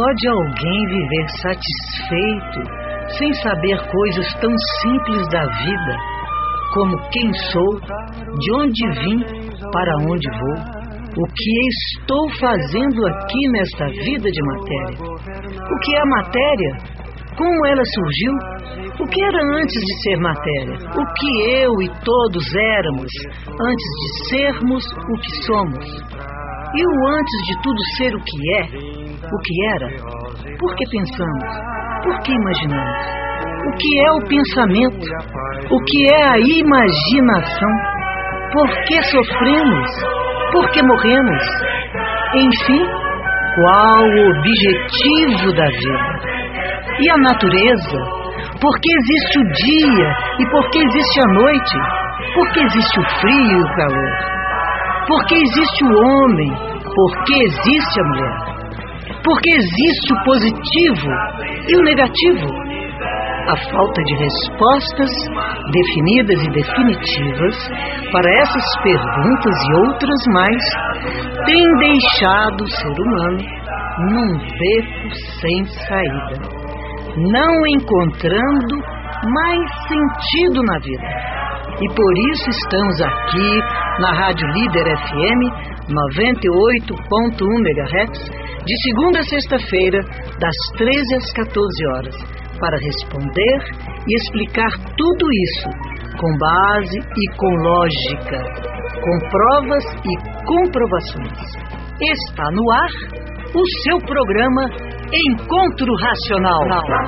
Pode alguém viver satisfeito sem saber coisas tão simples da vida, como quem sou, de onde vim, para onde vou, o que estou fazendo aqui nesta vida de matéria? O que é a matéria? Como ela surgiu? O que era antes de ser matéria? O que eu e todos éramos antes de sermos o que somos? E o antes de tudo ser o que é, o que era? Por que pensamos? Por que imaginamos? O que é o pensamento? O que é a imaginação? Por que sofremos? Por que morremos? Enfim, qual o objetivo da vida? E a natureza? Por que existe o dia e por que existe a noite? Por que existe o frio e o calor? Por que existe o homem? Por que existe a mulher? Por que existe o positivo e o negativo? A falta de respostas definidas e definitivas para essas perguntas e outras mais tem deixado o ser humano num beco sem saída, não encontrando mais sentido na vida. E por isso estamos aqui na Rádio Líder FM 98.1 MHz, de segunda a sexta-feira, das 13 às 14 horas, para responder e explicar tudo isso com base e com lógica, com provas e comprovações. Está no ar o seu programa Encontro Racional.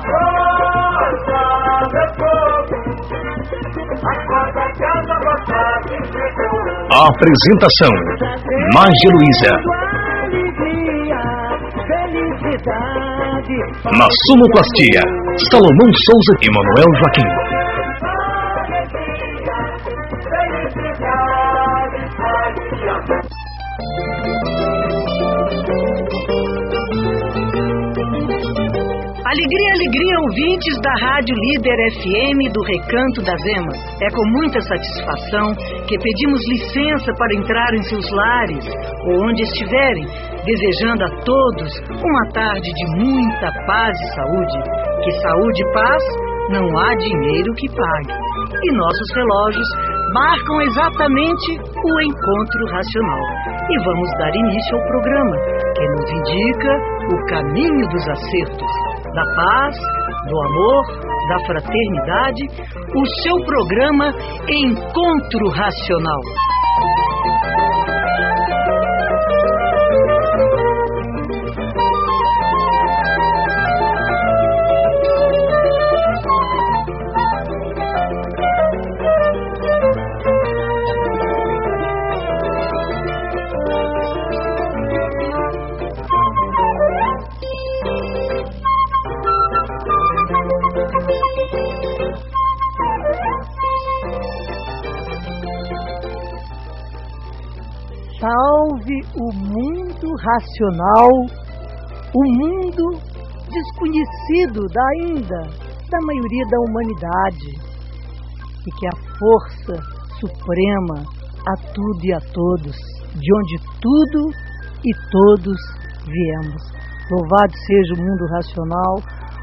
A apresentação: Mágia Luísa. Na sonoplastia, Salomão Souza e Manuel Joaquim. Alegria, alegria, ouvintes da Rádio Líder FM do Recanto das Emas. É com muita satisfação que pedimos licença para entrar em seus lares ou onde estiverem, desejando a todos uma tarde de muita paz e saúde. Que saúde e paz não há dinheiro que pague. E nossos relógios marcam exatamente o encontro racional. E vamos dar início ao programa, que nos indica o caminho dos acertos, da paz, do amor, da fraternidade, o seu programa Encontro Racional. Salve o mundo racional, o mundo desconhecido ainda da maioria da humanidade, e que a força suprema a tudo e a todos, de onde tudo e todos viemos. Louvado seja o mundo racional,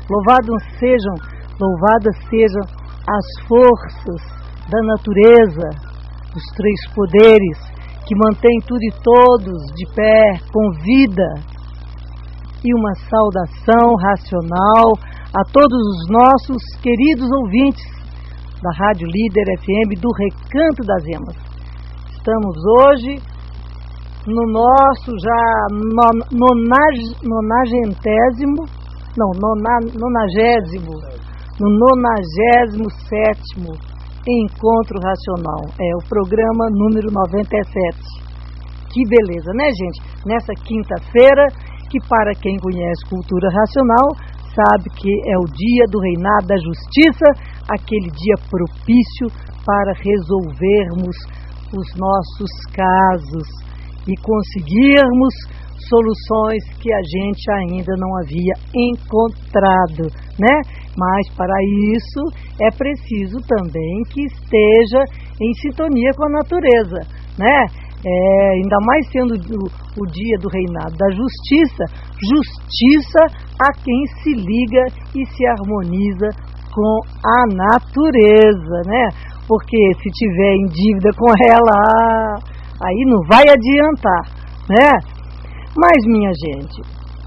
louvadas sejam as forças da natureza, os três poderes que mantém tudo e todos de pé, com vida. E uma saudação racional a todos os nossos queridos ouvintes da Rádio Líder FM do Recanto das Emas. Estamos hoje no nosso já no 97º Encontro Racional. É o programa número 97. Que beleza, né, gente? Nessa quinta-feira, que para quem conhece cultura racional, sabe que é o dia do reinado da justiça, aquele dia propício para resolvermos os nossos casos e conseguirmos soluções que a gente ainda não havia encontrado, né? Mas para isso é preciso também que esteja em sintonia com a natureza, né? Ainda mais sendo o dia do reinado da justiça, justiça a quem se liga e se harmoniza com a natureza, né? Porque se tiver em dívida com ela, aí não vai adiantar, né? Mas, minha gente,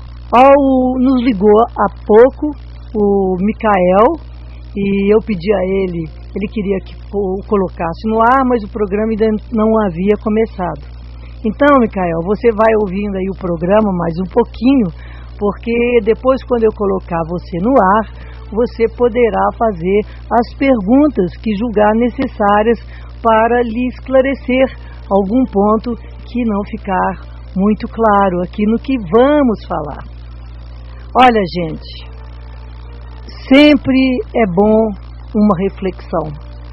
nos ligou há pouco o Micael e eu pedi a ele queria que o colocasse no ar, mas o programa ainda não havia começado. Então, Micael, você vai ouvindo aí o programa mais um pouquinho, porque depois, quando eu colocar você no ar, você poderá fazer as perguntas que julgar necessárias para lhe esclarecer algum ponto que não ficar muito claro aqui no que vamos falar. Olha, gente, sempre é bom uma reflexão.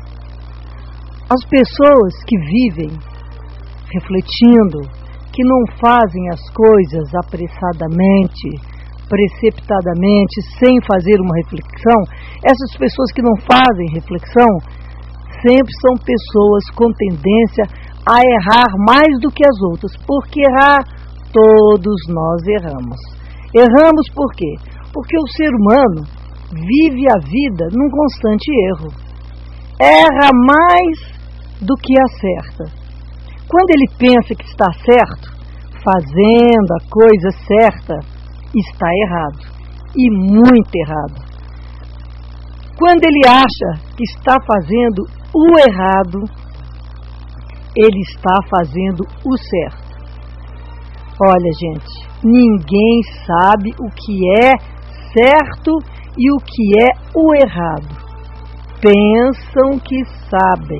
As pessoas que vivem refletindo, que não fazem as coisas apressadamente, precipitadamente, sem fazer uma reflexão, essas pessoas que não fazem reflexão sempre são pessoas com tendência a errar mais do que as outras, porque errar, todos nós erramos. Erramos por quê? Porque o ser humano vive a vida num constante erro. Erra mais do que acerta. Quando ele pensa que está certo, fazendo a coisa certa, está errado. E muito errado. Quando ele acha que está fazendo o errado, ele está fazendo o certo. Olha, gente, ninguém sabe o que é certo e o que é o errado. Pensam que sabem.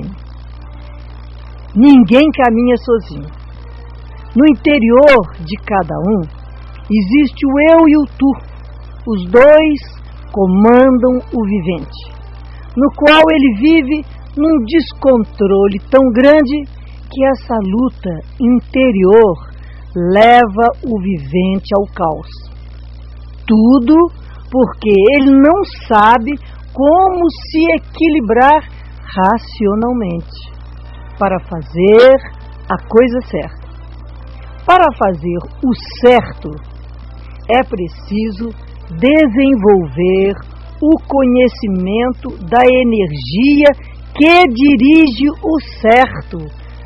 Ninguém caminha sozinho. No interior de cada um, existe o eu e o tu. Os dois comandam o vivente, no qual ele vive num descontrole tão grande que essa luta interior leva o vivente ao caos. Tudo porque ele não sabe como se equilibrar racionalmente para fazer a coisa certa. Para fazer o certo, é preciso desenvolver o conhecimento da energia que dirige o certo.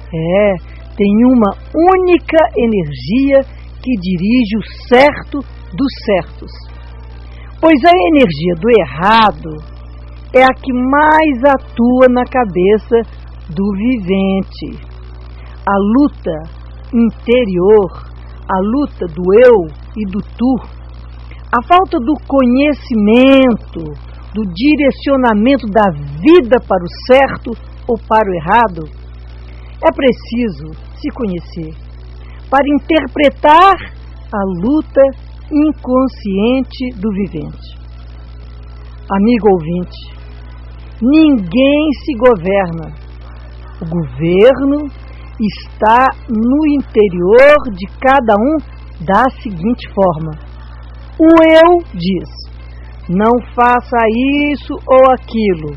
Tem uma única energia que dirige o certo dos certos. Pois a energia do errado é a que mais atua na cabeça do vivente. A luta interior, a luta do eu e do tu, a falta do conhecimento, do direcionamento da vida para o certo ou para o errado, é preciso se conhecer para interpretar a luta inconsciente do vivente. Amigo ouvinte, ninguém se governa. O governo está no interior de cada um da seguinte forma. O eu diz, não faça isso ou aquilo.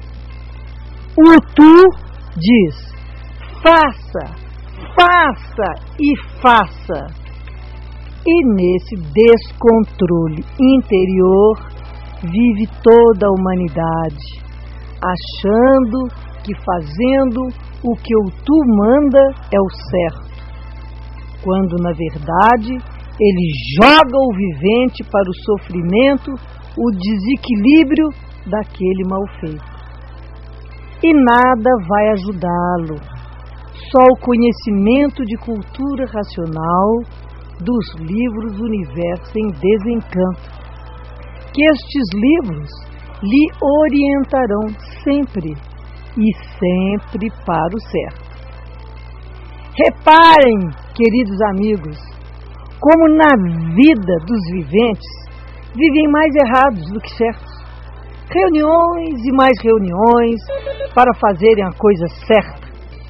O tu diz, faça e faça. E nesse descontrole interior vive toda a humanidade, achando que fazendo o que o tu manda é o certo, quando na verdade ele joga o vivente para o sofrimento, o desequilíbrio daquele mal feito. E nada vai ajudá-lo, só o conhecimento de cultura racional dos livros Universo em Desencanto, que estes livros lhe orientarão sempre e sempre para o certo. Reparem, queridos amigos, como na vida dos viventes vivem mais errados do que certos. Reuniões e mais reuniões para fazerem a coisa certa,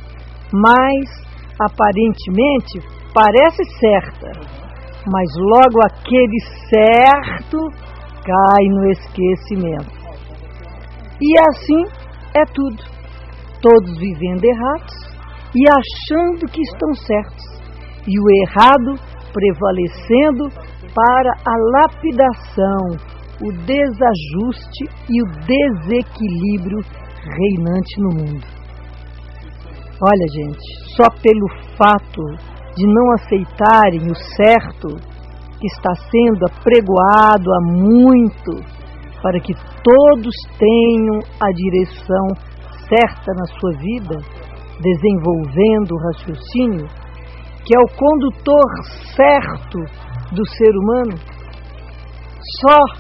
mas aparentemente parece certa, mas logo aquele certo cai no esquecimento. E assim é tudo, todos vivendo errados e achando que estão certos, e o errado prevalecendo para a lapidação, o desajuste e o desequilíbrio reinante no mundo. Olha, gente, só pelo fato de não aceitarem o certo que está sendo apregoado há muito para que todos tenham a direção certa na sua vida, desenvolvendo o raciocínio, que é o condutor certo do ser humano, só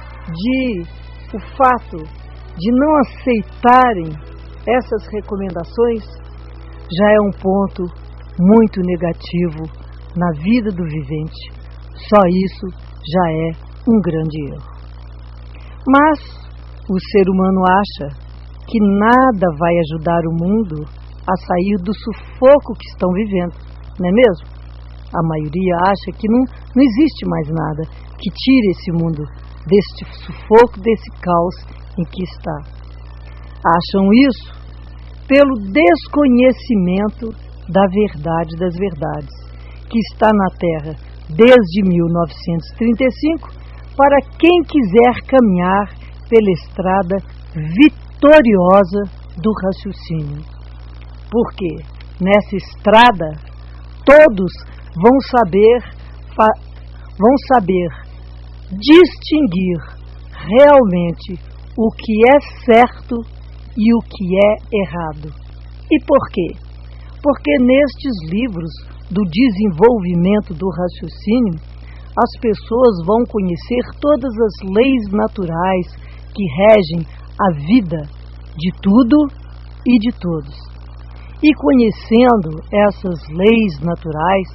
o fato de não aceitarem essas recomendações já é um ponto muito negativo na vida do vivente. Só isso já é um grande erro. Mas o ser humano acha que nada vai ajudar o mundo a sair do sufoco que estão vivendo, não é mesmo? A maioria acha que não existe mais nada que tire esse mundo deste sufoco, desse caos em que está. Acham isso pelo desconhecimento da verdade das verdades, que está na Terra desde 1935, para quem quiser caminhar pela estrada vitoriosa do raciocínio. Porque nessa estrada todos vão saber distinguir realmente o que é certo e o que é errado. E por quê? Porque nestes livros do desenvolvimento do raciocínio, as pessoas vão conhecer todas as leis naturais que regem a vida de tudo e de todos. E conhecendo essas leis naturais,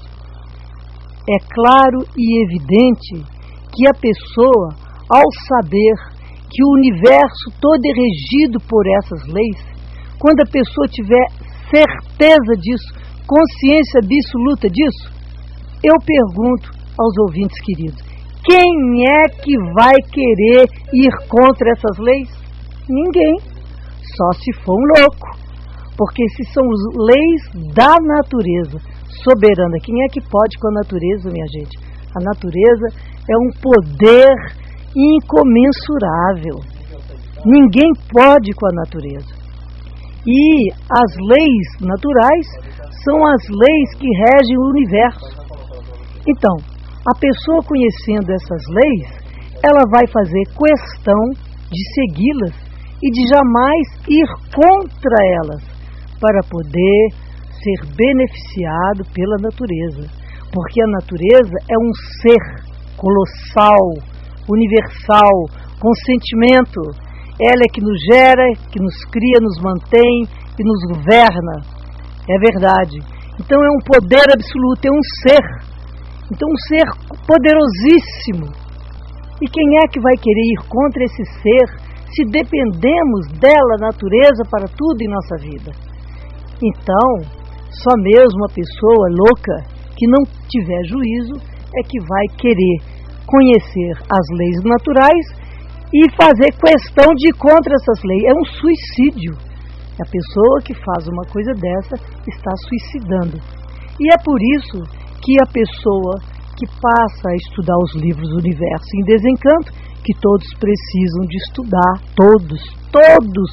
é claro e evidente que a pessoa, ao saber que o universo todo é regido por essas leis, quando a pessoa tiver certeza disso, consciência absoluta disso, eu pergunto aos ouvintes queridos, quem é que vai querer ir contra essas leis? Ninguém, só se for um louco, porque se são leis da natureza soberana, quem é que pode com a natureza, minha gente? A natureza é um poder incomensurável. Ninguém pode com a natureza. E as leis naturais são as leis que regem o universo. Então, a pessoa conhecendo essas leis, ela vai fazer questão de segui-las e de jamais ir contra elas, para poder ser beneficiado pela natureza. Porque a natureza é um ser colossal, universal, com sentimento. Ela é que nos gera, que nos cria, nos mantém e nos governa. É verdade. Então é um poder absoluto, é um ser. Então um ser poderosíssimo. E quem é que vai querer ir contra esse ser se dependemos dela, natureza, para tudo em nossa vida? Então, só mesmo a pessoa louca que não tiver juízo é que vai querer conhecer as leis naturais e fazer questão de ir contra essas leis. É um suicídio. A pessoa que faz uma coisa dessa está suicidando. E é por isso que a pessoa que passa a estudar os livros do universo em desencanto, que todos precisam de estudar, todos,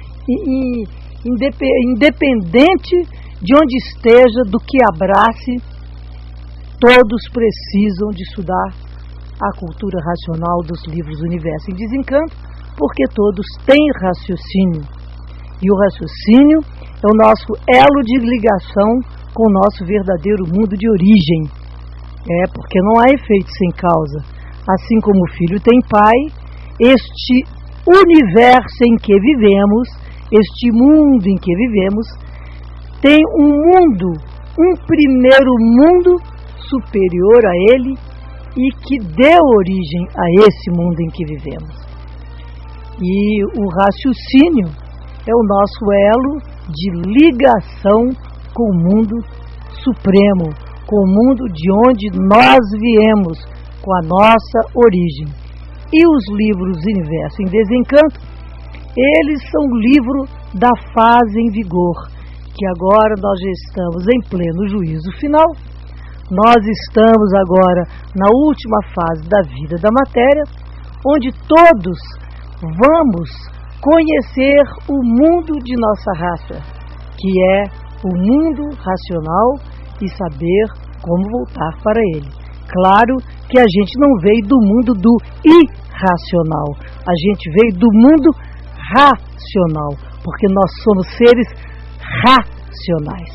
independente de onde esteja, do que abrace, todos precisam de estudar a cultura racional dos livros do universo em desencanto, porque todos têm raciocínio. E o raciocínio é o nosso elo de ligação com o nosso verdadeiro mundo de origem. Porque não há efeito sem causa. Assim como o filho tem pai, este universo em que vivemos, este mundo em que vivemos, tem um primeiro mundo superior a ele e que deu origem a esse mundo em que vivemos. E o raciocínio é o nosso elo de ligação com o mundo supremo, com o mundo de onde nós viemos, com a nossa origem. E os livros Universo em Desencanto, eles são livro da fase em vigor, que agora nós já estamos em pleno juízo final. Nós estamos agora na última fase da vida da matéria, onde todos vamos conhecer o mundo de nossa raça, que é o mundo racional, e saber como voltar para ele. Claro que a gente não veio do mundo do irracional, a gente veio do mundo racional, porque nós somos seres racionais.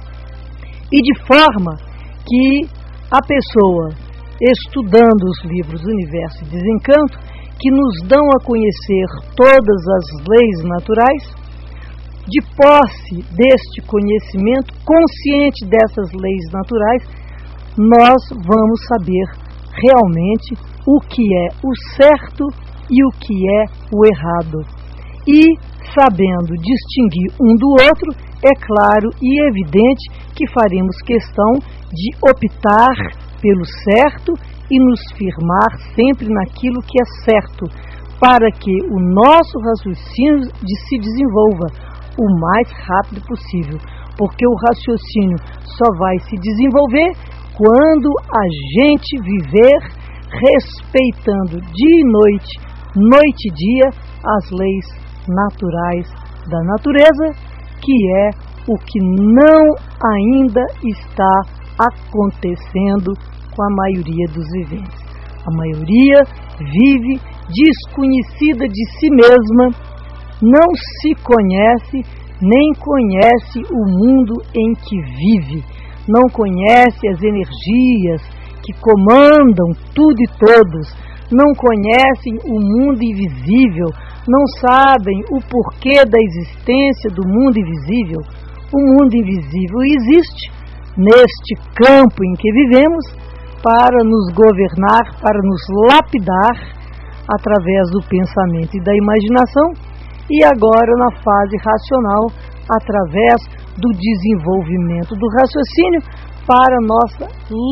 E de forma que a pessoa, estudando os livros Universo e Desencanto, que nos dão a conhecer todas as leis naturais, de posse deste conhecimento, consciente dessas leis naturais, nós vamos saber realmente o que é o certo e o que é o errado. E, sabendo distinguir um do outro, é claro e evidente que faremos questão de optar pelo certo e nos firmar sempre naquilo que é certo, para que o nosso raciocínio se desenvolva o mais rápido possível, porque o raciocínio só vai se desenvolver quando a gente viver respeitando dia e noite, noite e dia, as leis naturais da natureza, que é o que não ainda está acontecendo com a maioria dos viventes. A maioria vive desconhecida de si mesma, não se conhece, nem conhece o mundo em que vive, não conhece as energias que comandam tudo e todos, não conhecem o mundo invisível, não sabem o porquê da existência do mundo invisível. O mundo invisível existe neste campo em que vivemos para nos governar, para nos lapidar através do pensamento e da imaginação, e agora na fase racional, através do desenvolvimento do raciocínio para a nossa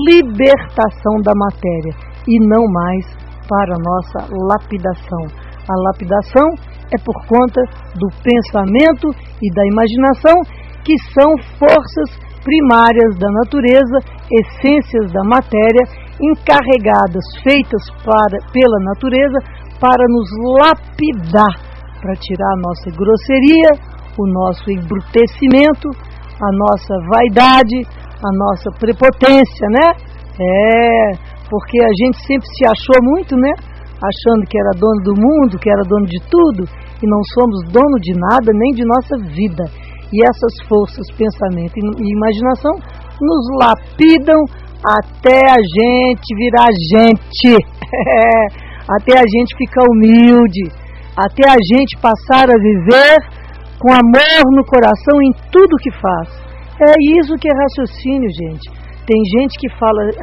libertação da matéria e não mais para a nossa lapidação. A lapidação é por conta do pensamento e da imaginação, que são forças primárias da natureza, essências da matéria, encarregadas, feitas pela natureza, para nos lapidar, para tirar a nossa grosseria, o nosso embrutecimento, a nossa vaidade, a nossa prepotência, né? Porque a gente sempre se achou muito, né? Achando que era dono do mundo, que era dono de tudo, e não somos dono de nada, nem de nossa vida. E essas forças, pensamento e imaginação, nos lapidam até a gente virar gente, até a gente ficar humilde, até a gente passar a viver com amor no coração em tudo que faz. É isso que é raciocínio, gente. Tem gente que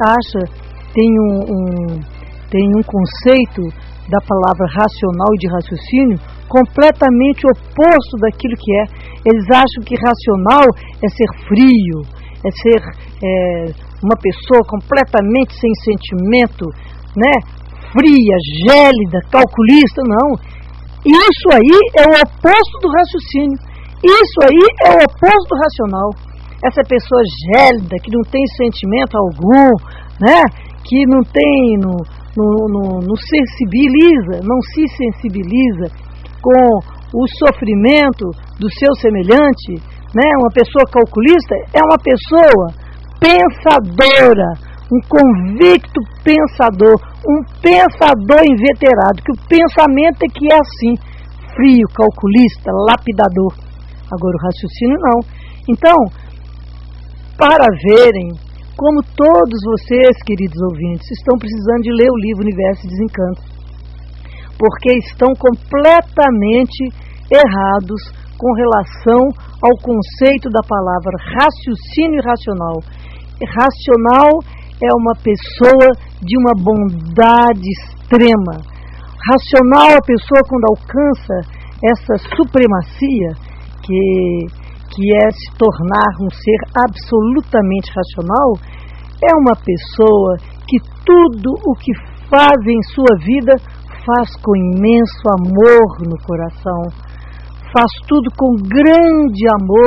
tem um conceito da palavra racional e de raciocínio completamente oposto daquilo que é. Eles acham que racional é ser frio, é ser uma pessoa completamente sem sentimento, né? Fria, gélida, calculista. Não. Isso aí é o oposto do raciocínio. Isso aí é o oposto do racional. Essa pessoa gélida, que não tem sentimento algum, né? Que não tem, não se sensibiliza com o sofrimento do seu semelhante, né? Uma pessoa calculista é uma pessoa pensadora, um convicto pensador, um pensador inveterado, que o pensamento é que é assim, frio, calculista, lapidador. Agora o raciocínio não. Então, para verem como todos vocês, queridos ouvintes, estão precisando de ler o livro Universo e Desencanto, porque estão completamente errados com relação ao conceito da palavra raciocínio irracional. Racional é uma pessoa de uma bondade extrema. Racional é a pessoa quando alcança essa supremacia, que é se tornar um ser absolutamente racional, é uma pessoa que tudo o que faz em sua vida faz com imenso amor no coração, faz tudo com grande amor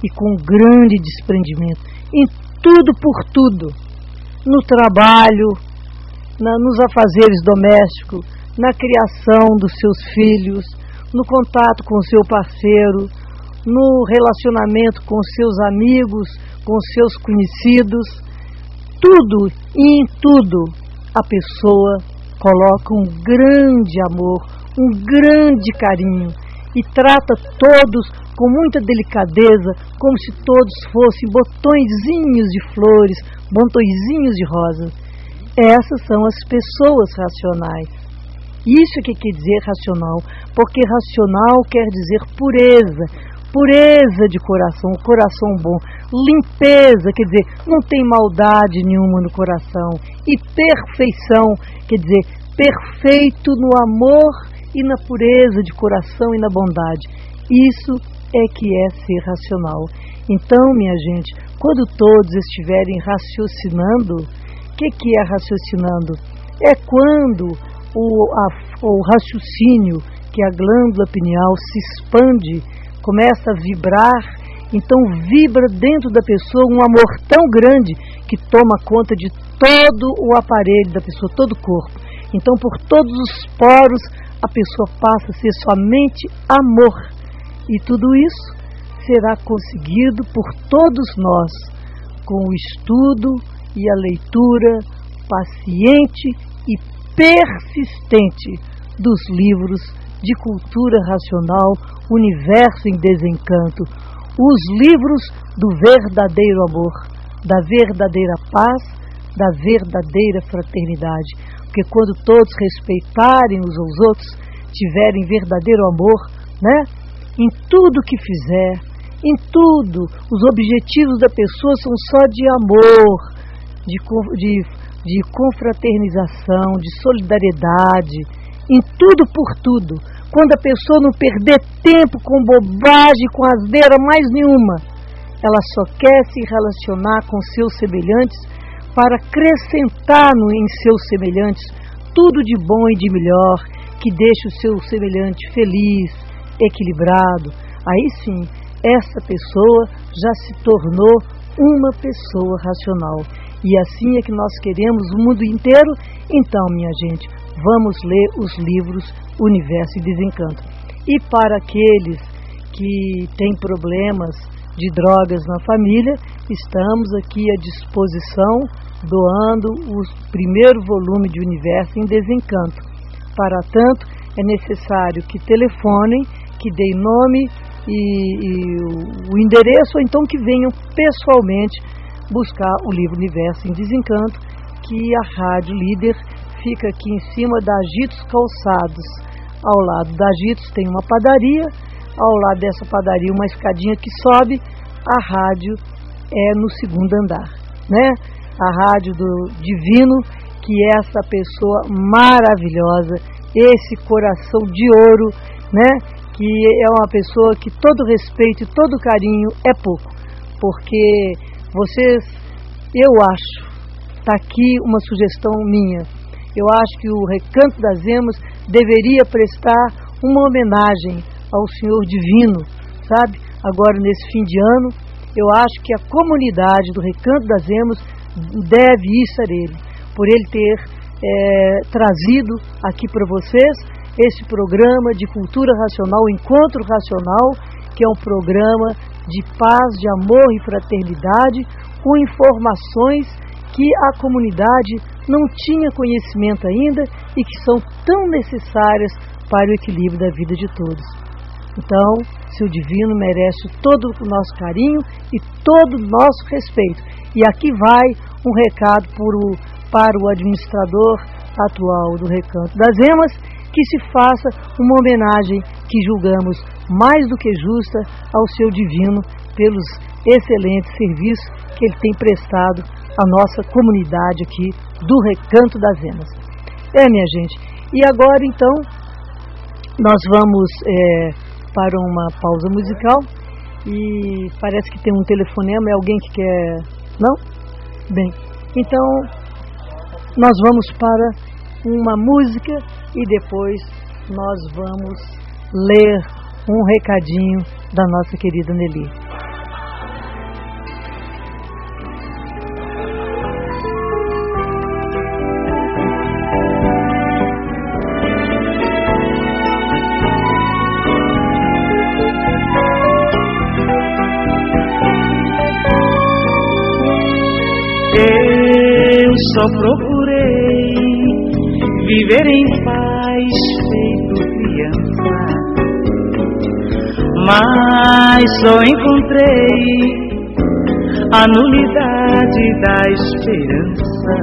e com grande desprendimento, em tudo por tudo, no trabalho, nos afazeres domésticos, na criação dos seus filhos, no contato com o seu parceiro, no relacionamento com seus amigos, com seus conhecidos, tudo e em tudo a pessoa coloca um grande amor, um grande carinho e trata todos com muita delicadeza, como se todos fossem botõezinhos de flores, botõezinhos de rosa. Essas são as pessoas racionais. Isso é que quer dizer racional, porque racional quer dizer pureza, pureza de coração, coração bom, limpeza, quer dizer, não tem maldade nenhuma no coração, e perfeição, quer dizer, perfeito no amor e na pureza de coração e na bondade. Isso é que é ser racional. Então, minha gente, quando todos estiverem raciocinando, o que é raciocinando? É quando o raciocínio, que é a glândula pineal, se expande, começa a vibrar, então vibra dentro da pessoa um amor tão grande que toma conta de todo o aparelho da pessoa, todo o corpo. Então, por todos os poros, a pessoa passa a ser somente amor. E tudo isso será conseguido por todos nós, com o estudo e a leitura paciente e persistente dos livros de cultura racional, Universo em Desencanto, os livros do verdadeiro amor, da verdadeira paz, da verdadeira fraternidade. Porque quando todos respeitarem uns aos outros, tiverem verdadeiro amor, né? Em tudo que fizer, em tudo, os objetivos da pessoa são só de amor, de confraternização, de solidariedade, em tudo por tudo. Quando a pessoa não perder tempo com bobagem, com asneira mais nenhuma, ela só quer se relacionar com seus semelhantes para acrescentar em seus semelhantes tudo de bom e de melhor, que deixe o seu semelhante feliz, equilibrado. Aí sim, essa pessoa já se tornou uma pessoa racional. E assim é que nós queremos o mundo inteiro. Então, minha gente, vamos ler os livros Universo e Desencanto. E para aqueles que têm problemas de drogas na família, estamos aqui à disposição, doando o primeiro volume de Universo em Desencanto. Para tanto, é necessário que telefonem, que deem nome e o endereço, ou então que venham pessoalmente buscar o livro Universo em Desencanto, que a Rádio Líder fica aqui em cima da Agitos Calçados. Ao lado da Agitos tem uma padaria, ao lado dessa padaria uma escadinha que sobe, a rádio é no segundo andar, né? A Rádio do Divino, que é essa pessoa maravilhosa, esse coração de ouro, né? Que é uma pessoa que todo respeito e todo carinho é pouco, porque vocês, eu acho, está aqui uma sugestão minha, eu acho que o Recanto das Emas deveria prestar uma homenagem ao Senhor Divino, sabe? Agora, nesse fim de ano, eu acho que a comunidade do Recanto das Emas deve isso a ele, por ele ter trazido aqui para vocês esse programa de cultura racional, Encontro Racional, que é um programa de paz, de amor e fraternidade, com informações que a comunidade não tinha conhecimento ainda e que são tão necessárias para o equilíbrio da vida de todos. Então, seu Divino merece todo o nosso carinho e todo o nosso respeito. E aqui vai um recado para o administrador atual do Recanto das Emas, que se faça uma homenagem que julgamos mais do que justa ao seu Divino pelos excelentes serviços que ele tem prestado à nossa comunidade aqui do Recanto das Emas. Minha gente, e agora então nós vamos para uma pausa musical e parece que tem um telefonema, é alguém que quer... Não? Bem, então nós vamos para uma música e depois nós vamos ler um recadinho da nossa querida Nelly. só procurei viver em paz feito criança, mas só encontrei a nulidade da esperança.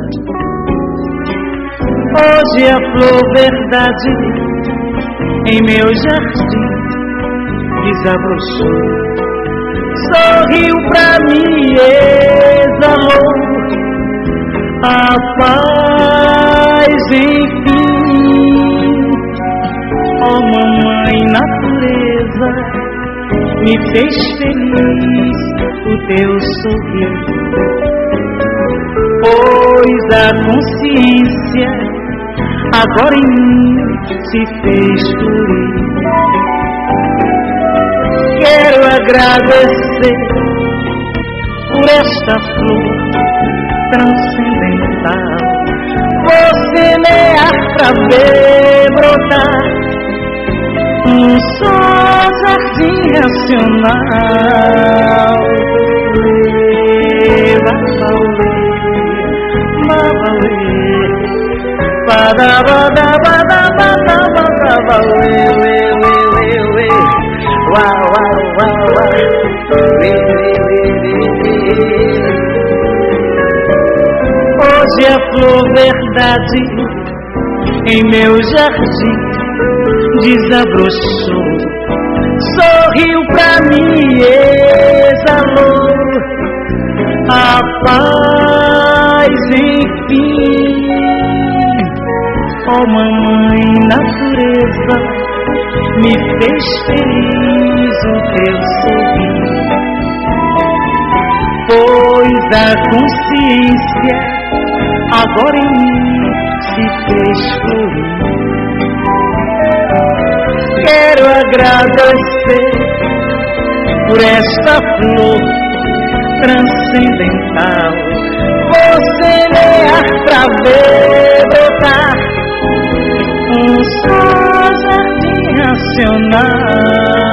Hoje a flor verdade em meu jardim desabrochou, sorriu pra mim, exalou a paz enfim. Oh mamãe natureza, me fez feliz o teu sorriso, pois a consciência agora em mim se fez florir. Quero agradecer por esta flor transcendental, vou semear pra ver brotar só jardim racional. Hoje a flor verdade em meu jardim desabrochou, sorriu pra mim, exalou a paz enfim. Oh mamãe natureza, me fez feliz o teu sorriso, pois a consciência agora em mim se fez florir. Quero agradecer por esta flor transcendental, vou semear pra ver brotar só jardim racional.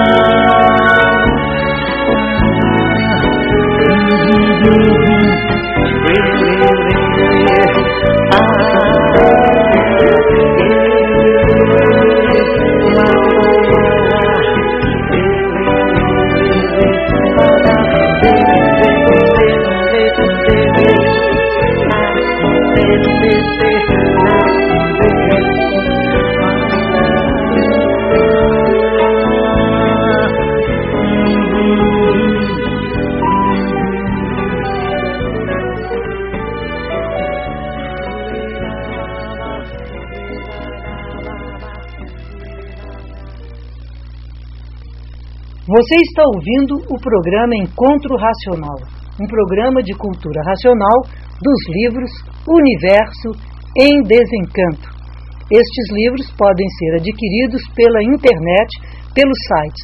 Você está ouvindo o programa Encontro Racional, um programa de cultura racional dos livros Universo em Desencanto. Estes livros podem ser adquiridos pela internet pelos sites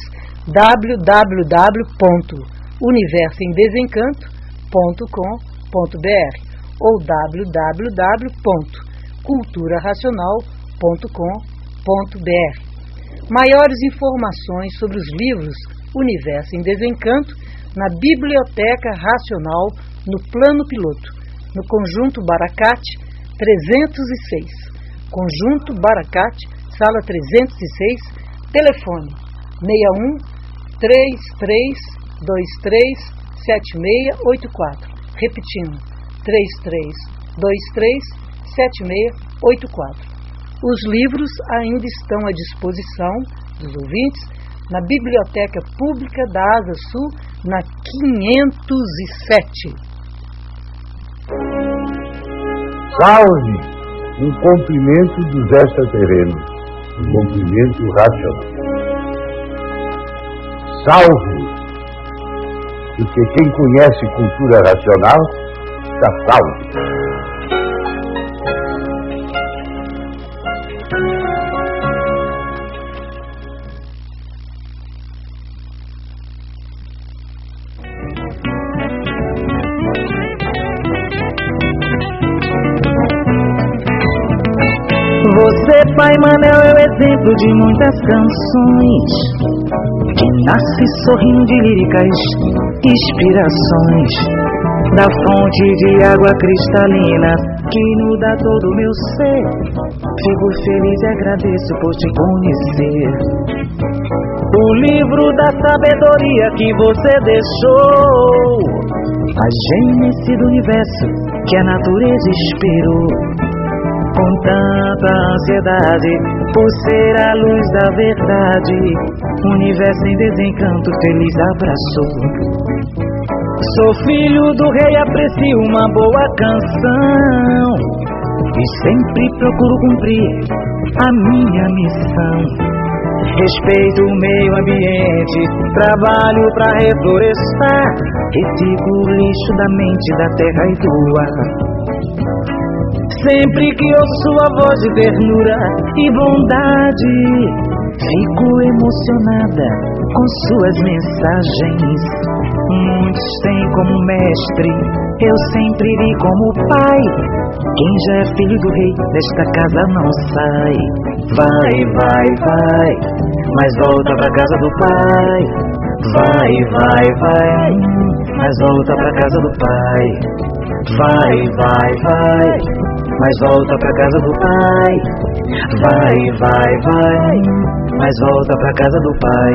www.universoemdesencanto.com.br ou www.culturaracional.com.br. Maiores informações sobre os livros Universo em Desencanto na Biblioteca Racional, no Plano Piloto, no Conjunto Baracate 306. Conjunto Baracate, sala 306, telefone 61 3323 7684. Repetindo, 3323 7684. Os livros ainda estão à disposição dos ouvintes na Biblioteca Pública da Asa Sul, na 507. Salve! Um cumprimento dos extraterrenos, um cumprimento racional. Salve! Porque quem conhece cultura racional está salvo. Você, Pai Manel, é o exemplo de muitas canções, que nasce sorrindo de líricas inspirações, da fonte de água cristalina que inunda todo o meu ser. Fico feliz e agradeço por te conhecer. O livro da sabedoria que você deixou, a gênese do universo que a natureza esperou. Com tanta ansiedade por ser a luz da verdade, o universo em desencanto feliz abraçou. Sou filho do rei, aprecio uma boa canção e sempre procuro cumprir a minha missão. Respeito o meio ambiente, trabalho pra reflorestar, reciclo o lixo da mente, da terra e do ar. Sempre que ouço sua voz de ternura e bondade, fico emocionada com suas mensagens. Muitos têm como mestre, eu sempre vi como pai. Quem já é filho do rei, desta casa não sai. Vai, vai, vai, mas volta pra casa do pai. Vai, vai, vai, mas volta pra casa do pai. Vai, vai, vai, mas volta pra casa do pai. Vai, vai, vai, mas volta pra casa do pai.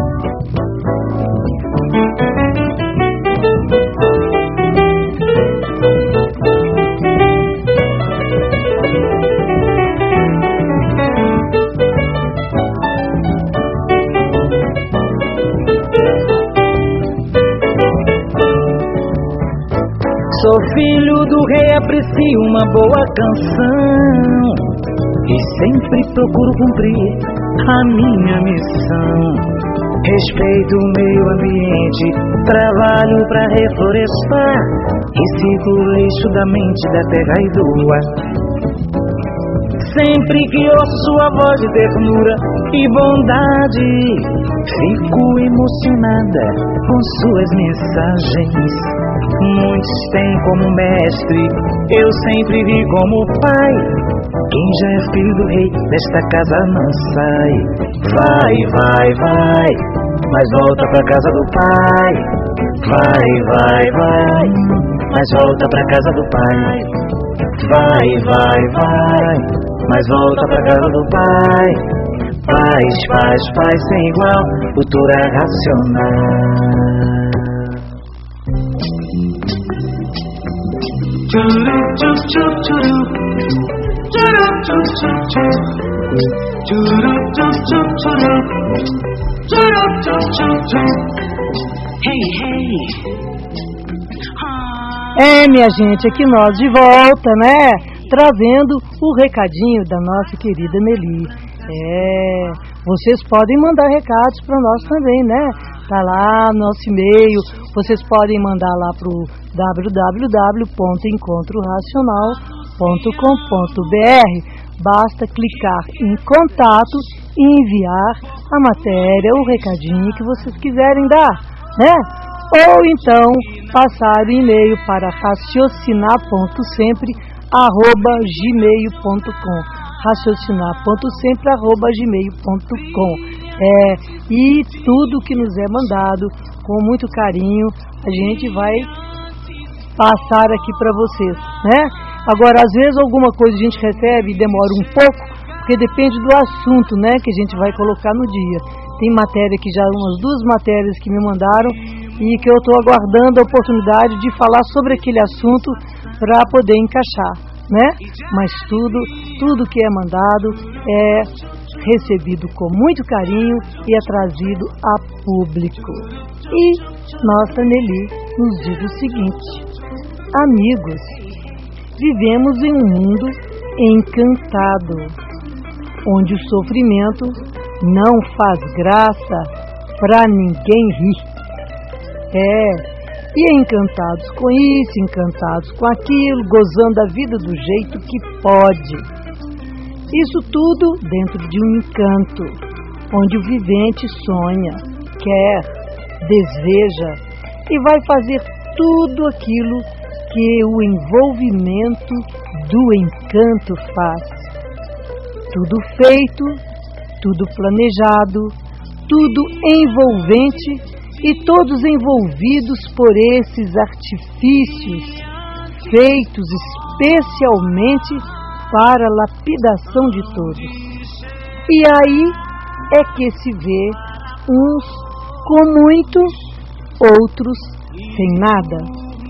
Sou filho do rei, aprecio uma boa canção e sempre procuro cumprir a minha missão. Respeito o meio ambiente, trabalho pra reflorestar, reciclo o lixo da mente, da terra e do ar. Sempre que ouço sua voz de ternura e bondade, fico emocionada com suas mensagens. Muitos têm como mestre, eu sempre vi como pai. Quem já é filho do rei, desta casa não sai. Vai, vai, vai, mas volta pra casa do pai. Vai, vai, vai, mas volta pra casa do pai. Vai, vai, vai, mas volta pra casa do pai. Paz, paz, paz sem igual, cultura racional. Minha gente, aqui nós de volta, né? Trazendo o recadinho da nossa querida Nelly. Vocês podem mandar recados para nós também, né? Tá lá no nosso e-mail, vocês podem mandar lá pro www.encontroracional.com.br. Basta clicar em contato e enviar a matéria, o recadinho que vocês quiserem dar, né? Ou então passar o e-mail para raciocinar.sempre@gmail.com, raciocinar.sempre@gmail.com. E tudo que nos é mandado com muito carinho a gente vai passar aqui para vocês, né? Agora, às vezes alguma coisa a gente recebe e demora um pouco, porque depende do assunto, né, que a gente vai colocar no dia. Tem matéria que já, umas 2 matérias que me mandaram e que eu estou aguardando a oportunidade de falar sobre aquele assunto para poder encaixar, né? Mas tudo que é mandado é recebido com muito carinho e é trazido a público. E nossa Nelly nos diz o seguinte: amigos, vivemos em um mundo encantado, onde o sofrimento não faz graça para ninguém rir. E encantados com isso, encantados com aquilo, gozando a vida do jeito que pode. Isso tudo dentro de um encanto, onde o vivente sonha, quer, deseja e vai fazer tudo aquilo que o envolvimento do encanto faz. Tudo feito, tudo planejado, tudo envolvente e todos envolvidos por esses artifícios feitos especialmente para a lapidação de todos. E aí é que se vê uns com muito, outros sem nada.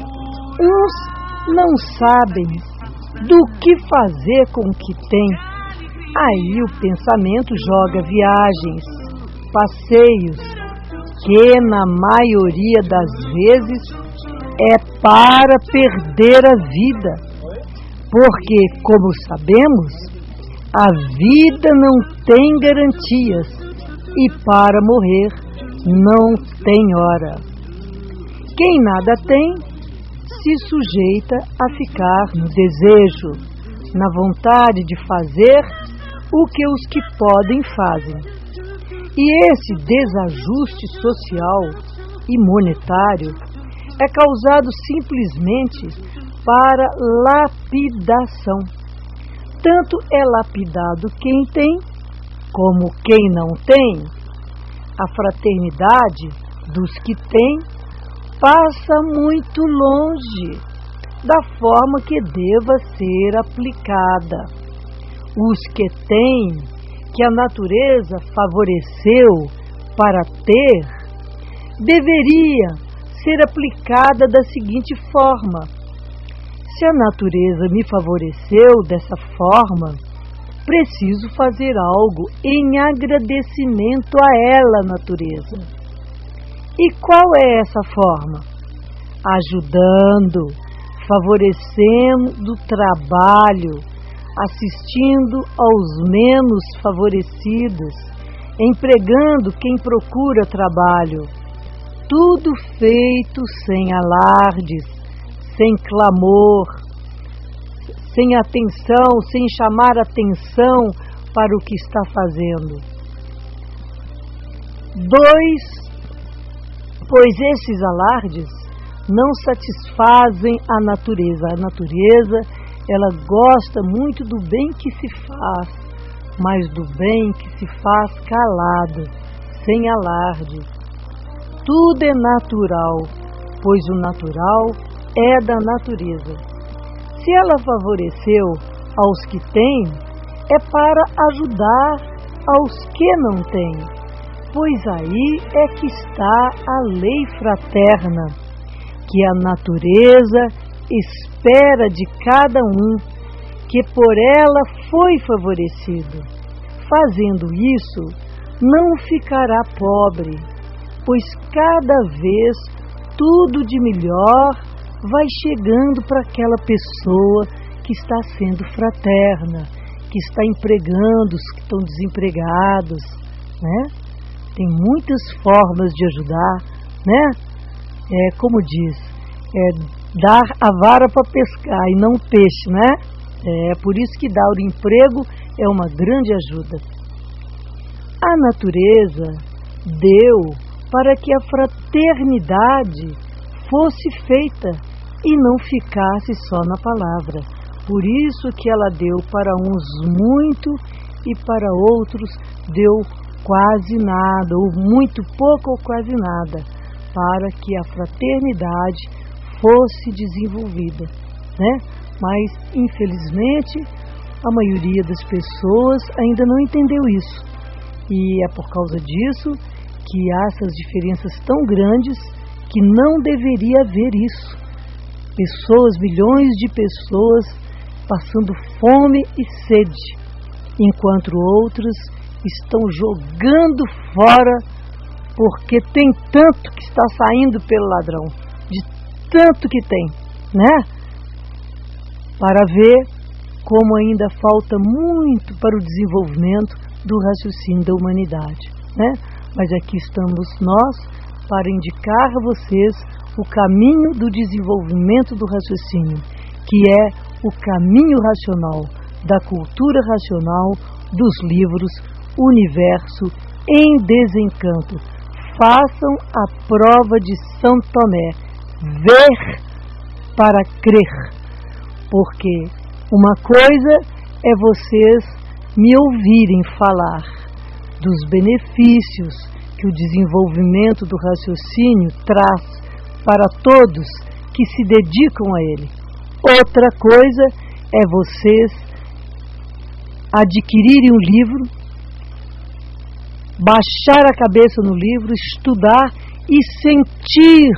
Uns não sabem do que fazer com o que tem. Aí o pensamento joga viagens, passeios, que na maioria das vezes é para perder a vida. Porque, como sabemos, a vida não tem garantias e para morrer não tem hora. Quem nada tem se sujeita a ficar no desejo, na vontade de fazer o que os que podem fazem. E esse desajuste social e monetário é causado simplesmente para lapidação. Tanto é lapidado quem tem, como quem não tem. A fraternidade dos que têm passa muito longe da forma que deva ser aplicada. Os que têm, que a natureza favoreceu para ter, deveria ser aplicada da seguinte forma: se a natureza me favoreceu dessa forma, preciso fazer algo em agradecimento a ela, natureza. E qual é essa forma? Ajudando, favorecendo o trabalho, assistindo aos menos favorecidos, empregando quem procura trabalho. Tudo feito sem alardes, sem clamor, sem atenção, sem chamar atenção para o que está fazendo. 2, pois esses alardes não satisfazem a natureza. A natureza, ela gosta muito do bem que se faz, mas do bem que se faz calado, sem alarde. Tudo é natural, pois o natural é da natureza. Se ela favoreceu aos que têm, é para ajudar aos que não têm, pois aí é que está a lei fraterna, que a natureza espera de cada um, que por ela foi favorecido. Fazendo isso, não ficará pobre, pois cada vez tudo de melhor vai chegando para aquela pessoa que está sendo fraterna, que está empregando os que estão desempregados, né? Tem muitas formas de ajudar, né? Como diz, dar a vara para pescar e não peixe, né? Por isso que dar o emprego é uma grande ajuda. A natureza deu para que a fraternidade fosse feita e não ficasse só na palavra. Por isso que ela deu para uns muito e para outros deu quase nada, ou muito pouco ou quase nada, para que a fraternidade fosse desenvolvida, né? Mas, infelizmente, a maioria das pessoas ainda não entendeu isso. E é por causa disso que há essas diferenças tão grandes que não deveria haver isso. Pessoas, milhões de pessoas passando fome e sede, enquanto outros estão jogando fora porque tem tanto que está saindo pelo ladrão, de tanto que tem, né? Para ver como ainda falta muito para o desenvolvimento do raciocínio da humanidade, né? Mas aqui estamos nós para indicar a vocês o caminho do desenvolvimento do raciocínio, que é o caminho racional, da cultura racional, dos livros Universo em Desencanto. Façam a prova de São Tomé, ver para crer, porque uma coisa é vocês me ouvirem falar dos benefícios que o desenvolvimento do raciocínio traz para todos que se dedicam a ele. Outra coisa é vocês adquirirem um livro, baixar a cabeça no livro, estudar e sentir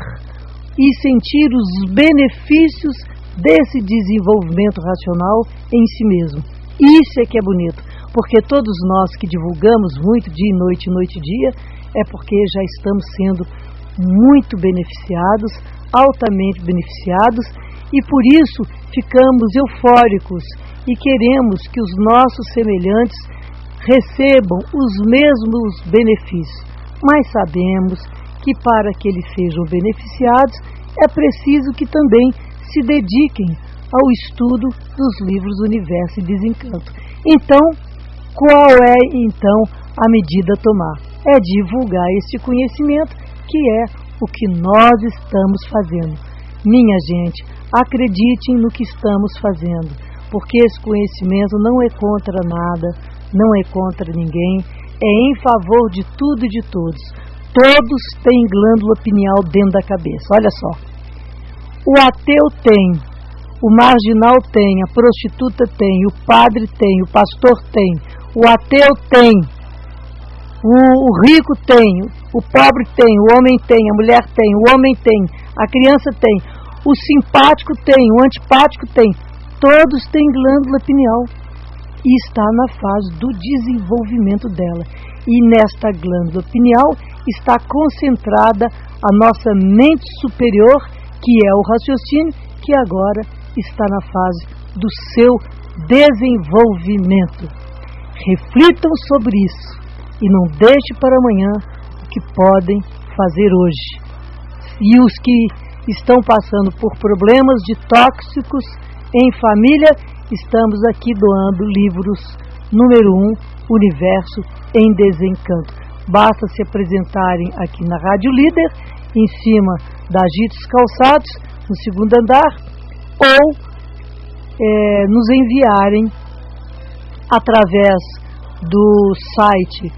os benefícios desse desenvolvimento racional em si mesmo. Isso é que é bonito, porque todos nós que divulgamos muito dia e noite e dia, é porque já estamos sendo muito beneficiados, altamente beneficiados, e por isso ficamos eufóricos e queremos que os nossos semelhantes recebam os mesmos benefícios. Mas sabemos que para que eles sejam beneficiados, é preciso que também se dediquem ao estudo dos livros Universo e Desencanto. Então, qual é então a medida a tomar? É divulgar este conhecimento, que é o que nós estamos fazendo. Minha gente, acreditem no que estamos fazendo, porque esse conhecimento não é contra nada, não é contra ninguém, é em favor de tudo e de todos. Todos têm glândula pineal dentro da cabeça. Olha só, o ateu tem, o marginal tem, a prostituta tem, o padre tem, o pastor tem, o ateu tem, o rico tem, o pobre tem, o homem tem, a mulher tem, o homem tem, a criança tem, o simpático tem, o antipático tem. Todos têm glândula pineal e está na fase do desenvolvimento dela. E nesta glândula pineal está concentrada a nossa mente superior, que é o raciocínio, que agora está na fase do seu desenvolvimento. Reflitam sobre isso e não deixem para amanhã o que podem fazer hoje. E os que estão passando por problemas de tóxicos em família, estamos aqui doando livros número 1, Universo em Desencanto. Basta se apresentarem aqui na Rádio Líder, em cima da Agitos Calçados, no segundo andar, ou nos enviarem através do site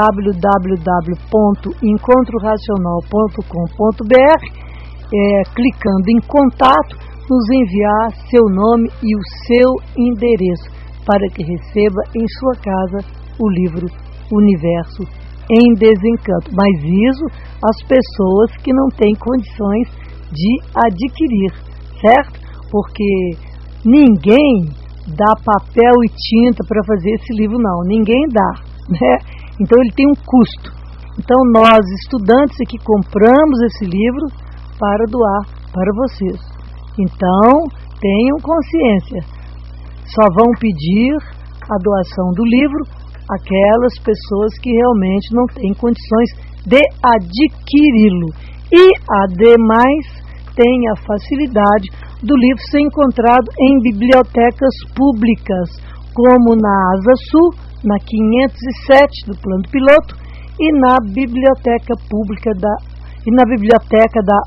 www.encontroracional.com.br, clicando em contato, nos enviar seu nome e o seu endereço para que receba em sua casa o livro Universo em Desencanto. Mas isso as pessoas que não têm condições de adquirir, certo? Porque ninguém dá papel e tinta para fazer esse livro, não. Ninguém dá, né? Então ele tem um custo. Então nós, estudantes, aqui compramos esse livro para doar para vocês. Então, tenham consciência. Só vão pedir a doação do livro aquelas pessoas que realmente não têm condições de adquiri-lo. E, ademais, tem a facilidade do livro ser encontrado em bibliotecas públicas, como na Asa Sul, na 507 do Plano Piloto, e na biblioteca pública e na biblioteca da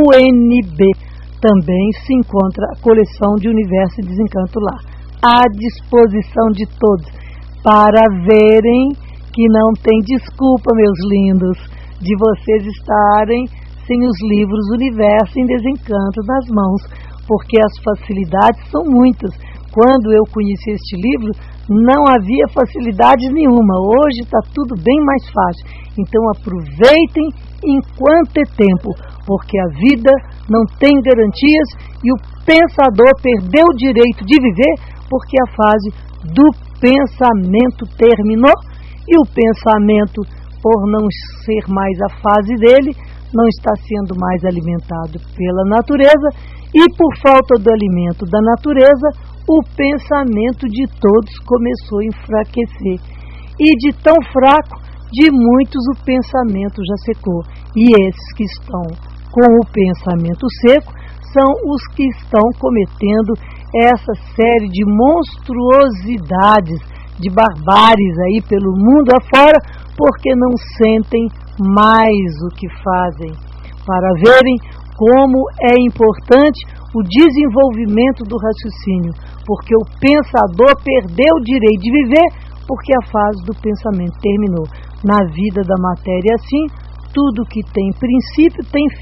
UNB. Também se encontra a coleção de Universo e Desencanto lá, à disposição de todos, para verem que não tem desculpa, meus lindos, de vocês estarem sem os livros Universo em Desencanto nas mãos, porque as facilidades são muitas. Quando eu conheci este livro, não havia facilidade nenhuma. Hoje está tudo bem mais fácil. Então aproveitem enquanto é tempo, porque a vida não tem garantias e o pensador perdeu o direito de viver porque a fase do pensamento terminou e o pensamento, por não ser mais a fase dele, não está sendo mais alimentado pela natureza e por falta do alimento da natureza, o pensamento de todos começou a enfraquecer. E de tão fraco, de muitos o pensamento já secou. E esses que estão com o pensamento seco são os que estão cometendo essa série de monstruosidades, de barbáries aí pelo mundo afora, porque não sentem mais o que fazem. Para verem como é importante o desenvolvimento do raciocínio, porque o pensador perdeu o direito de viver porque a fase do pensamento terminou. Na vida da matéria assim, tudo que tem princípio tem fim.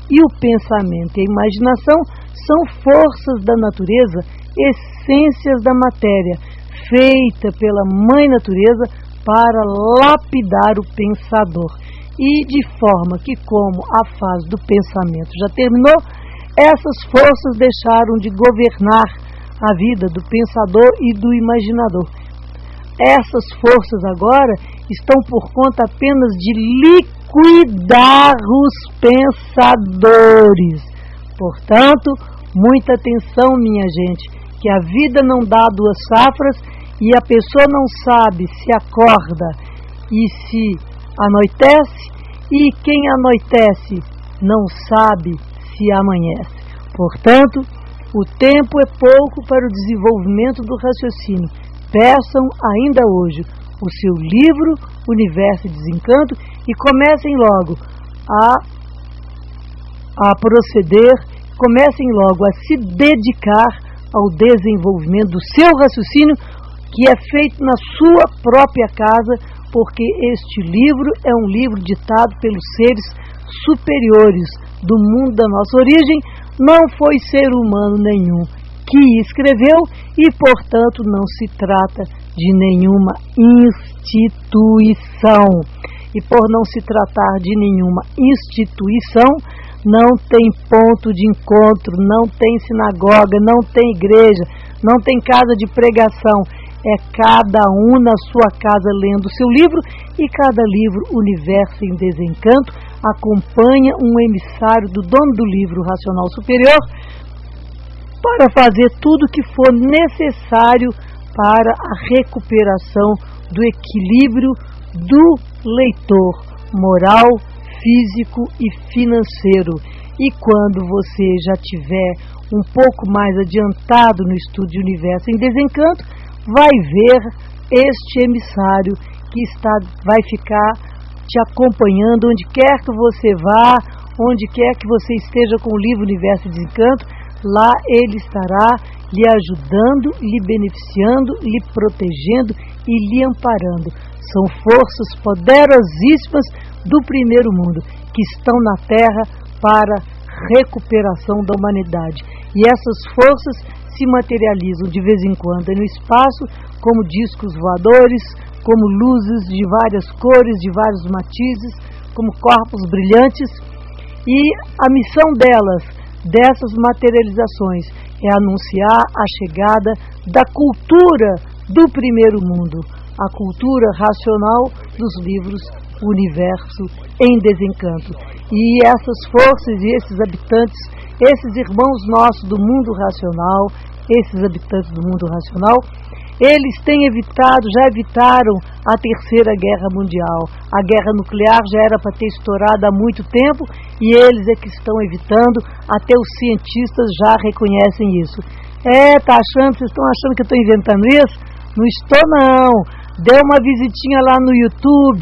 E o pensamento e a imaginação são forças da natureza, essências da matéria, feita pela Mãe Natureza para lapidar o pensador. E de forma que, como a fase do pensamento já terminou, essas forças deixaram de governar a vida do pensador e do imaginador. Essas forças agora estão por conta apenas de liquidar os pensadores. Portanto, muita atenção, minha gente, que a vida não dá duas safras e a pessoa não sabe se acorda e se anoitece, e quem anoitece não sabe se amanhece. Portanto, o tempo é pouco para o desenvolvimento do raciocínio. Peçam ainda hoje o seu livro Universo e Desencanto e comecem logo a proceder, comecem logo a se dedicar ao desenvolvimento do seu raciocínio, que é feito na sua própria casa, porque este livro é um livro ditado pelos seres superiores do mundo da nossa origem. Não foi ser humano nenhum que escreveu e, portanto, não se trata de nenhuma instituição. E por não se tratar de nenhuma instituição, não tem ponto de encontro, não tem sinagoga, não tem igreja, não tem casa de pregação. É cada um na sua casa lendo o seu livro, e cada livro, Universo em Desencanto, acompanha um emissário do dono do livro Racional Superior para fazer tudo o que for necessário para a recuperação do equilíbrio do leitor moral, físico e financeiro. E quando você já tiver um pouco mais adiantado no estudo de Universo em Desencanto, vai ver este emissário que vai ficar te acompanhando onde quer que você vá, onde quer que você esteja com o livro Universo em Desencanto. Lá ele estará lhe ajudando, lhe beneficiando, lhe protegendo e lhe amparando. São forças poderosíssimas do primeiro mundo que estão na Terra para recuperação da humanidade. E essas forças se materializam de vez em quando no espaço, como discos voadores, como luzes de várias cores, de vários matizes, como corpos brilhantes. E a missão dessas materializações, é anunciar a chegada da cultura do primeiro mundo, a cultura racional dos livros Universo em Desencanto. E essas forças e esses habitantes, esses irmãos nossos do mundo racional, esses habitantes do mundo racional, eles já evitaram a Terceira Guerra Mundial. A guerra nuclear já era para ter estourado há muito tempo e eles é que estão evitando, até os cientistas já reconhecem isso. Vocês estão achando que eu estou inventando isso? Não estou, não. Dê uma visitinha lá no YouTube,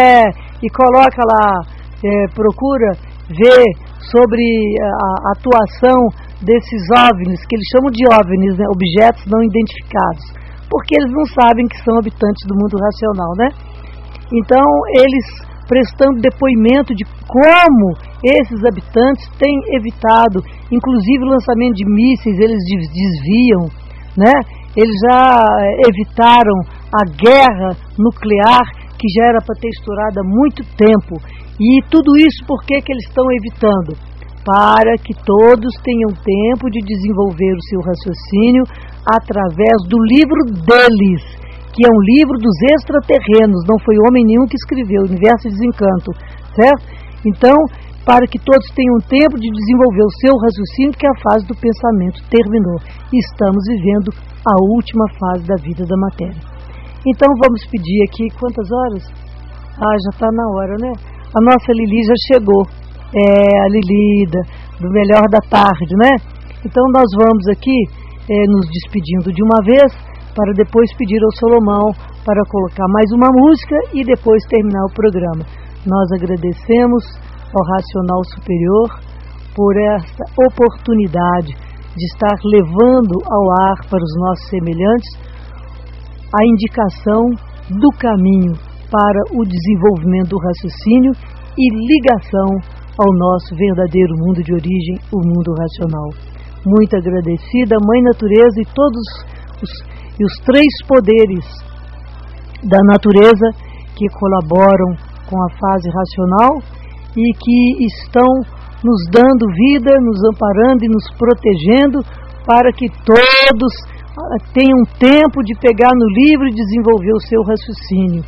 e coloca lá, procura ver sobre a atuação desses OVNIs, que eles chamam de OVNIs, né? Objetos não identificados, porque eles não sabem que são habitantes do mundo racional, né? Então, eles prestando depoimento de como esses habitantes têm evitado, inclusive o lançamento de mísseis, eles desviam, né? Eles já evitaram a guerra nuclear, que já era para ter estourado há muito tempo. E tudo isso por que eles estão evitando? Para que todos tenham tempo de desenvolver o seu raciocínio através do livro deles, que é um livro dos extraterrenos, não foi homem nenhum que escreveu, Universo de Desencanto, certo? Então, para que todos tenham tempo de desenvolver o seu raciocínio, que a fase do pensamento terminou. E estamos vivendo a última fase da vida da matéria. Então, vamos pedir aqui, quantas horas? Já está na hora, né? A nossa Lili já chegou. A Lili do Melhor da Tarde, né? Então, nós vamos aqui nos despedindo de uma vez, para depois pedir ao Salomão para colocar mais uma música e depois terminar o programa. Nós agradecemos ao Racional Superior por esta oportunidade de estar levando ao ar para os nossos semelhantes a indicação do caminho para o desenvolvimento do raciocínio e ligação ao nosso verdadeiro mundo de origem, o mundo racional. Muito agradecida, Mãe Natureza e todos os três poderes da natureza que colaboram com a fase racional e que estão nos dando vida, nos amparando e nos protegendo para que todos tenham tempo de pegar no livro e desenvolver o seu raciocínio.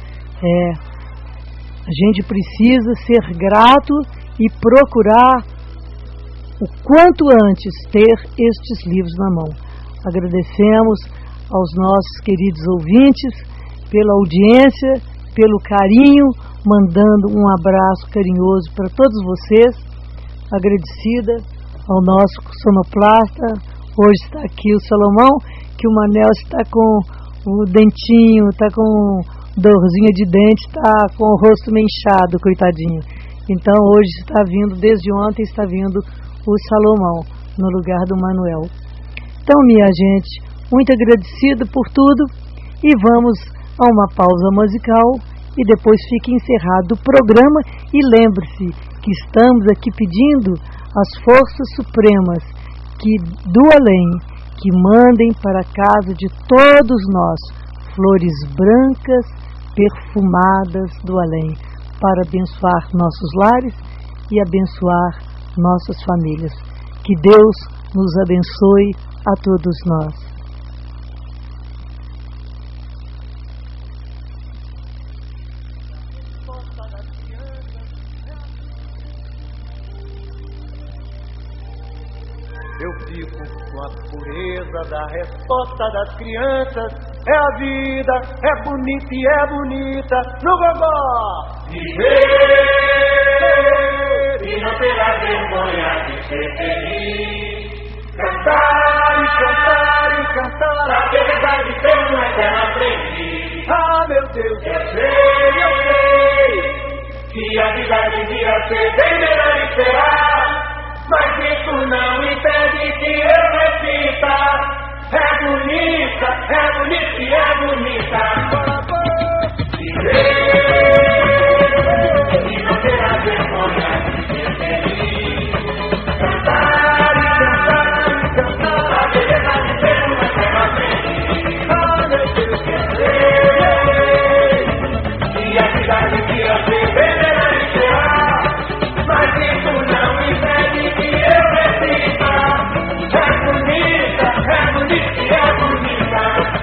A gente precisa ser grato e procurar o quanto antes ter estes livros na mão. Agradecemos aos nossos queridos ouvintes pela audiência, pelo carinho, mandando um abraço carinhoso para todos vocês. Agradecida ao nosso sonoplasta, hoje está aqui o Salomão, que o Manel está com o dentinho, está com dorzinha de dente, está com o rosto meio inchado, coitadinho. Então hoje está vindo, desde ontem está vindo o Salomão no lugar do Manuel. Então, minha gente, muito agradecida por tudo e vamos a uma pausa musical e depois fica encerrado o programa. E lembre-se que estamos aqui pedindo às forças supremas que do além, que mandem para a casa de todos nós flores brancas perfumadas do além, para abençoar nossos lares e abençoar nossas famílias. Que Deus nos abençoe a todos nós. Eu fico com a pureza da resposta das crianças. É a vida, é bonita e é bonita no gogó. Viver e não ter a vergonha de ser feliz. Cantar e cantar e cantar, a verdade tem uma eterna aprendiz. Ah, meu Deus, eu sei que a vida devia ser bem melhor esperar. Mas isso não impede que eu repita. É bonita e é bonita. Viver e não ter a vergonha de ser feliz. Cantar e cantar e cantar, a verdade tem uma eterna aprendiz. Ah, meu Deus, que eu sei que a vida devia ser bem melhor esperar. Mas isso não impede que eu repita. É bonita e é bonita.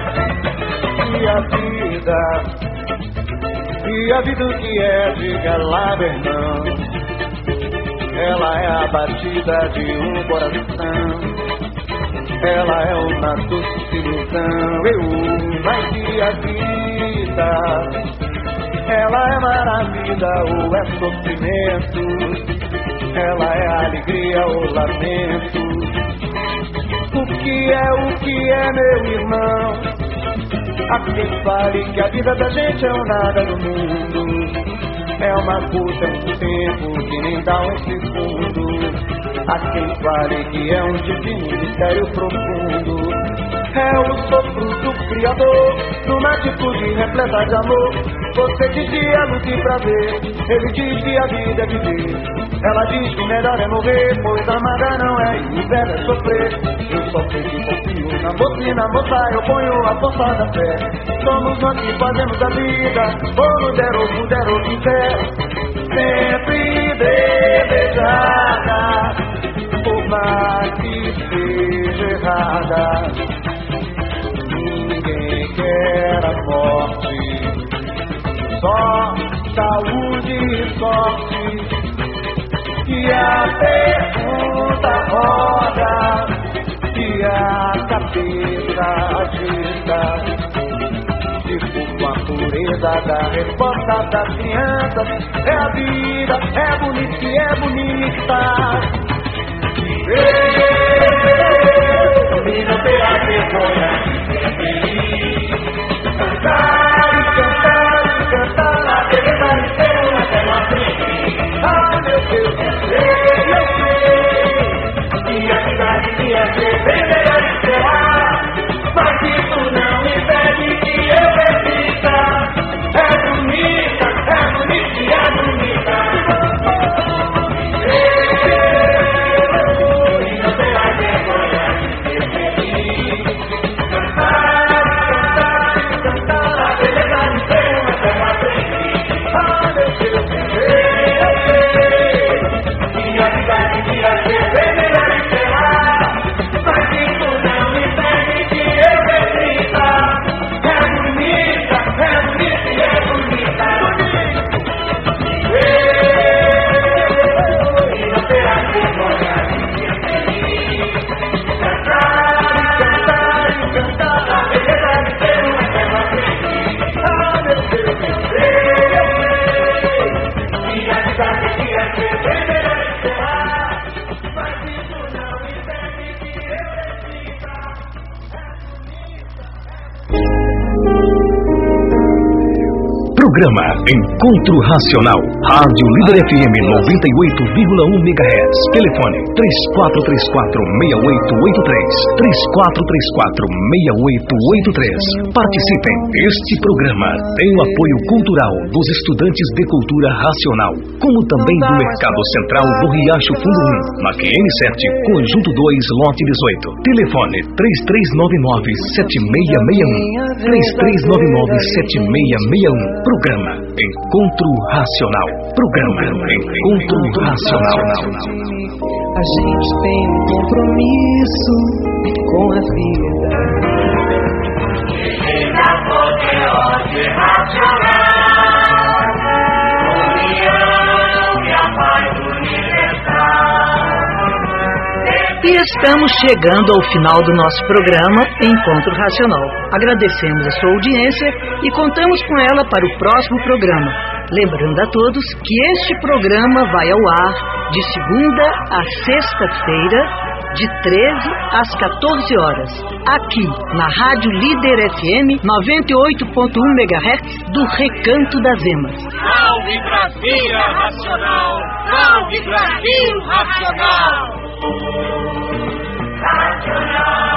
E a vida o que é, diga lá, meu irmão. Ela é a batida de um coração. Ela é uma doce ilusão. Mas e a vida? Ela é maravilha ou é sofrimento? Ela é alegria ou lamento? O que é, meu irmão? Há quem fale que a vida da gente é um nada no mundo. É uma coisa, um tempo que nem dá um segundo. Há quem fale que é um divino mistério profundo. É o sopro do Criador, numa atitude repleta de amor. Você dizia luz e prazer, ele diz que a vida é viver. Ela diz que melhor é morrer, pois amada não é e o velho é sofrer. Eu só sei que confio na moça e na moça eu ponho a força da fé. Somos nós que fazemos a vida, ou mulher ou mulher ou quiser. Sempre desejada, por mais que seja errada. Ninguém quer a morte, só saúde e sorte. E a pergunta roda, e a cabeça agita. Fico com a pureza da resposta das crianças. É a vida, é bonita e é bonita. E não ter a vergonha de ser feliz. Cantar e cantar e cantar, a verdade tem uma eterna aprendiz. Ah, meu Deus, eu sei que a vida devia ser bem melhor esperar. Mas isso não impede que eu repita. É bonita e é bonita. Encontro Racional. Rádio Líder FM 98,1 MHz. Telefone 3434-6883. 3434-6883. Participem. Este programa tem o apoio cultural dos estudantes de cultura racional, como também do Mercado Central do Riacho Fundo 1, na QN7, Conjunto 2, Lote 18. Telefone 3399-7661. 3399-7661. Programa Encontro Racional. Programa Encontro Racional. A gente tem um compromisso com a vida. Vida poderosa e racional, união e a paz universal. E estamos chegando ao final do nosso programa Encontro Racional. Agradecemos a sua audiência e contamos com ela para o próximo programa. Lembrando a todos que este programa vai ao ar de segunda a sexta-feira, de 13 às 14 horas, aqui na Rádio Líder FM 98.1 MHz do Recanto das Emas. Salve Brasília Racional! Salve Brasil Racional! Racional!